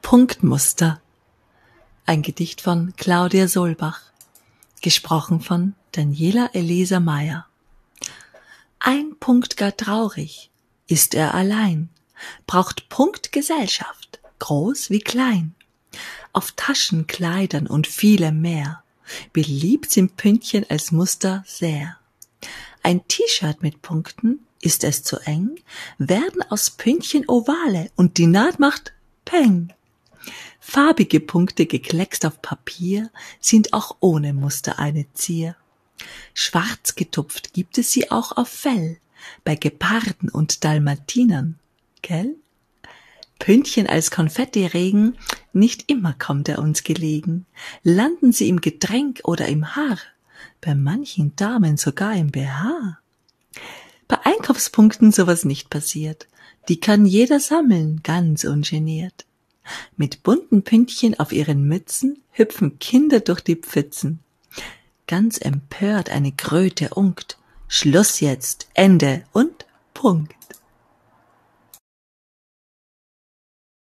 Punktmuster. Ein Gedicht von Claudia Solbach. Gesprochen von Daniela Elisa Meyer. Ein Punkt gar traurig, ist er allein, braucht Punkt Gesellschaft, groß wie klein. Auf Taschen, Kleidern und vielem mehr, beliebt sind Pünktchen als Muster sehr. Ein T-Shirt mit Punkten, ist es zu eng, werden aus Pünktchen Ovale und die Naht macht Peng. Farbige Punkte gekleckst auf Papier sind auch ohne Muster eine Zier. Schwarz getupft gibt es sie auch auf Fell, bei Geparden und Dalmatinern, gell? Pünktchen als Konfettiregen, nicht immer kommt er uns gelegen. Landen sie im Getränk oder im Haar, bei manchen Damen sogar im BH. Bei Einkaufspunkten sowas nicht passiert, die kann jeder sammeln, ganz ungeniert. Mit bunten Pünktchen auf ihren Mützen hüpfen Kinder durch die Pfützen. Ganz empört eine Kröte unkt, Schluss jetzt, Ende und Punkt.